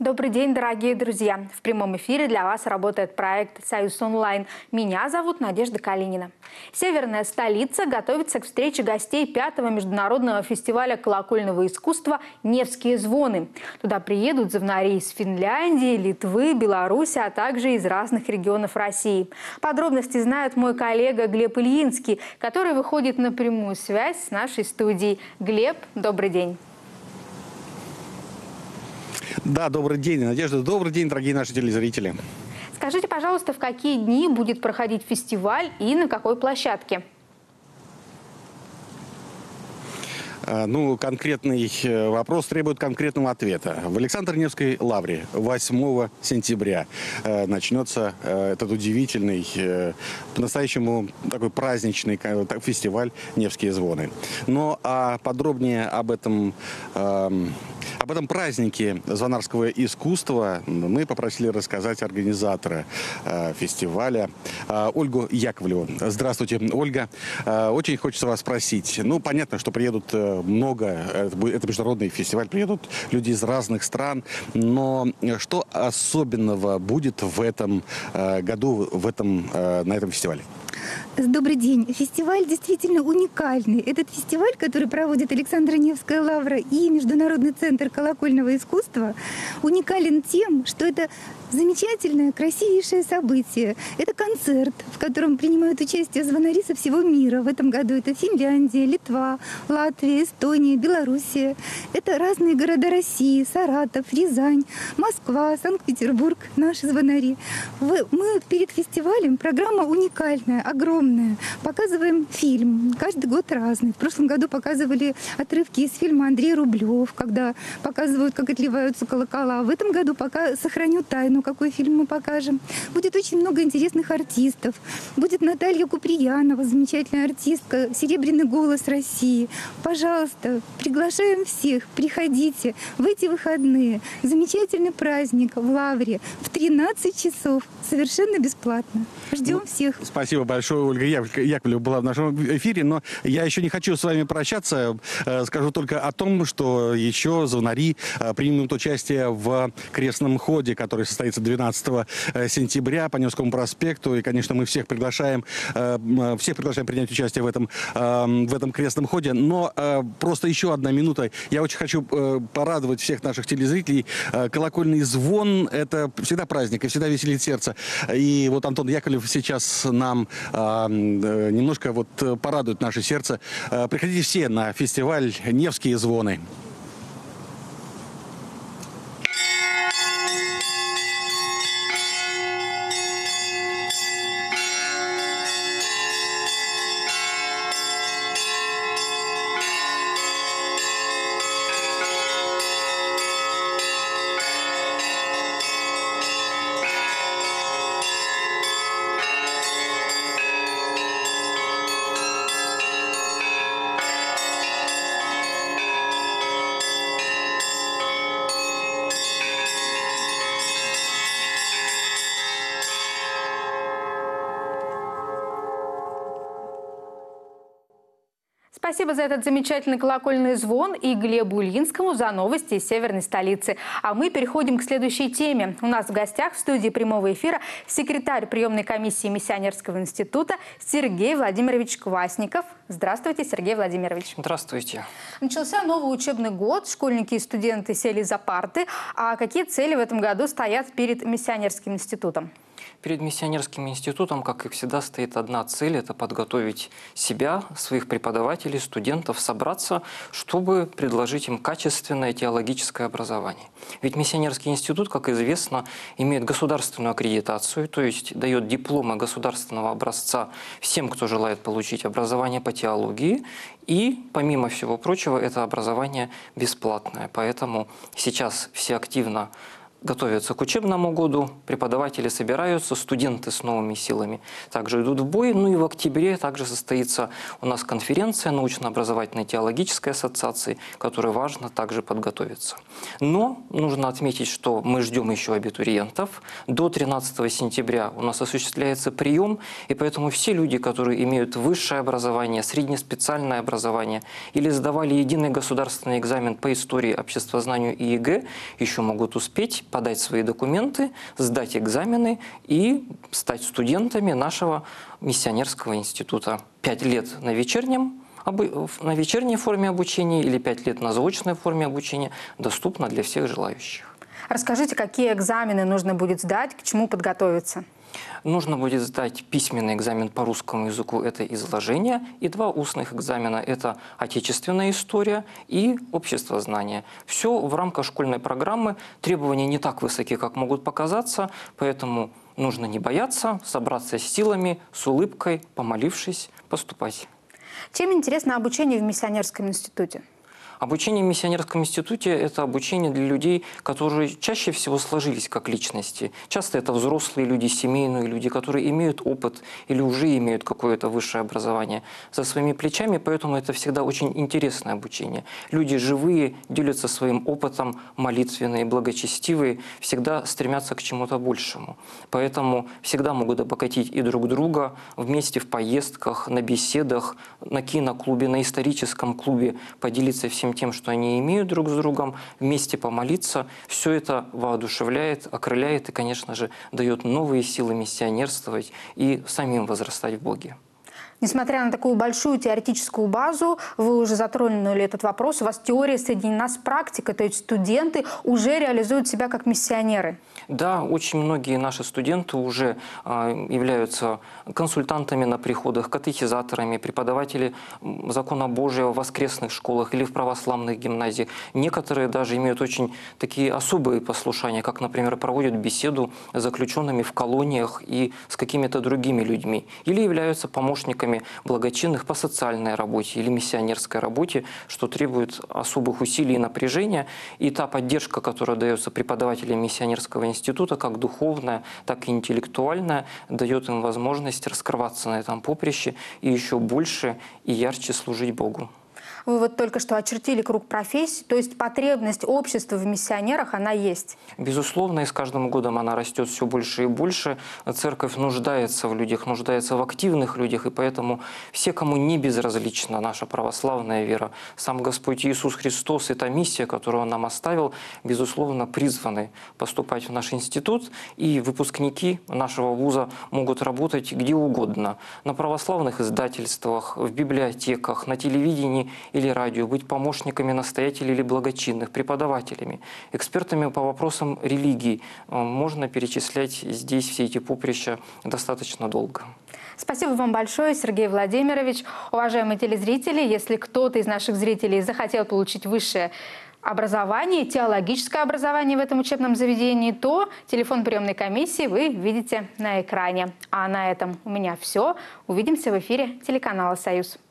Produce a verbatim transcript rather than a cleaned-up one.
Добрый день, дорогие друзья! В прямом эфире для вас работает проект «Союз онлайн». Меня зовут Надежда Калинина. Северная столица готовится к встрече гостей пятого международного фестиваля колокольного искусства «Невские звоны». Туда приедут звонари из Финляндии, Литвы, Беларуси, а также из разных регионов России. Подробности знает мой коллега Глеб Ильинский, который выходит на прямую связь с нашей студией. Глеб, добрый день! Да, добрый день, Надежда. Добрый день, дорогие наши телезрители. Скажите, пожалуйста, в какие дни будет проходить фестиваль и на какой площадке? Ну, конкретный вопрос требует конкретного ответа. В Александро-Невской лавре восьмого сентября начнется этот удивительный, по-настоящему такой праздничный фестиваль «Невские звоны». Но а подробнее об этом, об этом празднике звонарского искусства мы попросили рассказать организатора фестиваля Ольгу Яковлеву. Здравствуйте, Ольга. Очень хочется вас спросить. Ну, понятно, что приедут много, это международный фестиваль, приедут люди из разных стран, но что особенного будет в этом году, в этом, на этом фестивале? Добрый день. Фестиваль действительно уникальный. Этот фестиваль, который проводит Александро-Невская лавра и Международный центр колокольного искусства, уникален тем, что это замечательное, красивейшее событие. Это концерт, в котором принимают участие звонари со всего мира. В этом году это Финляндия, Литва, Латвия, Эстония, Белоруссия. Это разные города России: Саратов, Рязань, Москва, Санкт-Петербург, наши звонари. Мы перед фестивалем, программа уникальная, огромная. Показываем фильм, каждый год разный. В прошлом году показывали отрывки из фильма Андрей Рублев, когда показывают, как отливаются колокола. В этом году пока сохраню тайну, какой фильм мы покажем. Будет очень много интересных артистов. Будет Наталья Куприянова, замечательная артистка, серебряный голос России. Пожалуйста, приглашаем всех, приходите в эти выходные. Замечательный праздник в Лавре в тринадцать часов, совершенно бесплатно. Ждем ну, всех. Спасибо большое, Ольга Яковлева была в нашем эфире, но я еще не хочу с вами прощаться. Скажу только о том, что еще звонари примут участие в крестном ходе, который состоится двенадцатого сентября по Невскому проспекту. И, конечно, мы всех приглашаем, всех приглашаем принять участие в этом, в этом крестном ходе. Но просто еще одна минута. Я очень хочу порадовать всех наших телезрителей. Колокольный звон – это всегда праздник и всегда веселит сердце. И вот Антон Яковлев сейчас нам немножко вот порадует наше сердце. Приходите все на фестиваль «Невские звоны». Спасибо за этот замечательный колокольный звон и Глебу Ильинскому за новости из северной столицы. А мы переходим к следующей теме. У нас в гостях в студии прямого эфира секретарь приемной комиссии Миссионерского института Сергей Владимирович Квасников. Здравствуйте, Сергей Владимирович. Здравствуйте. Начался новый учебный год, школьники и студенты сели за парты. А какие цели в этом году стоят перед Миссионерским институтом? Перед Миссионерским институтом, как и всегда, стоит одна цель – это подготовить себя, своих преподавателей, студентов, собраться, чтобы предложить им качественное теологическое образование. Ведь Миссионерский институт, как известно, имеет государственную аккредитацию, то есть дает дипломы государственного образца всем, кто желает получить образование по теологии. И, помимо всего прочего, это образование бесплатное. Поэтому сейчас все активно готовятся к учебному году, преподаватели собираются, студенты с новыми силами также идут в бой. Ну и в октябре также состоится у нас конференция научно-образовательной теологической ассоциации, которой важно также подготовиться. Но нужно отметить, что мы ждем еще абитуриентов. До тринадцатого сентября у нас осуществляется прием, и поэтому все люди, которые имеют высшее образование, среднеспециальное образование или сдавали единый государственный экзамен по истории, обществознанию и ЕГЭ, еще могут успеть подать свои документы, сдать экзамены и стать студентами нашего миссионерского института. Пять лет на вечернем, на вечерней форме обучения или пять лет на заочной форме обучения доступно для всех желающих. Расскажите, какие экзамены нужно будет сдать, к чему подготовиться? Нужно будет сдать письменный экзамен по русскому языку, это изложение, и два устных экзамена, это отечественная история и обществознание. Все в рамках школьной программы, требования не так высоки, как могут показаться, поэтому нужно не бояться, собраться с силами, с улыбкой, помолившись, поступать. Чем интересно обучение в миссионерском институте? Обучение в миссионерском институте – это обучение для людей, которые чаще всего сложились как личности. Часто это взрослые люди, семейные люди, которые имеют опыт или уже имеют какое-то высшее образование за своими плечами, поэтому это всегда очень интересное обучение. Люди живые, делятся своим опытом, молитвенные, благочестивые, всегда стремятся к чему-то большему. Поэтому всегда могут обогатить и друг друга вместе в поездках, на беседах, на киноклубе, на историческом клубе, поделиться всем тем, что они имеют друг с другом, вместе помолиться. Все это воодушевляет, окрыляет и, конечно же, дает новые силы миссионерствовать и самим возрастать в Боге. Несмотря на такую большую теоретическую базу, вы уже затронули этот вопрос, у вас теория соединена с практикой, то есть студенты уже реализуют себя как миссионеры. Да, очень многие наши студенты уже э, являются консультантами на приходах, катехизаторами, преподаватели закона Божия в воскресных школах или в православных гимназиях. Некоторые даже имеют очень такие особые послушания, как, например, проводят беседу с заключенными в колониях и с какими-то другими людьми. Или являются помощниками благочинных по социальной работе или миссионерской работе, что требует особых усилий и напряжения. И та поддержка, которая дается преподавателям миссионерского института, как духовная, так и интеллектуальная, дает им возможность раскрываться на этом поприще и еще больше и ярче служить Богу. Вы вот только что очертили круг профессий, то есть потребность общества в миссионерах, она есть. Безусловно, и с каждым годом она растет все больше и больше. Церковь нуждается в людях, нуждается в активных людях, и поэтому все, кому не безразлична наша православная вера, сам Господь Иисус Христос и та миссия, которую Он нам оставил, безусловно, призваны поступать в наш институт, и выпускники нашего вуза могут работать где угодно. На православных издательствах, в библиотеках, на телевидении или радио, быть помощниками настоятелей или благочинных, преподавателями, экспертами по вопросам религии. Можно перечислять здесь все эти поприща достаточно долго. Спасибо вам большое, Сергей Владимирович. Уважаемые телезрители, если кто-то из наших зрителей захотел получить высшее образование, теологическое образование в этом учебном заведении, то телефон приемной комиссии вы видите на экране. А на этом у меня все. Увидимся в эфире телеканала «Союз».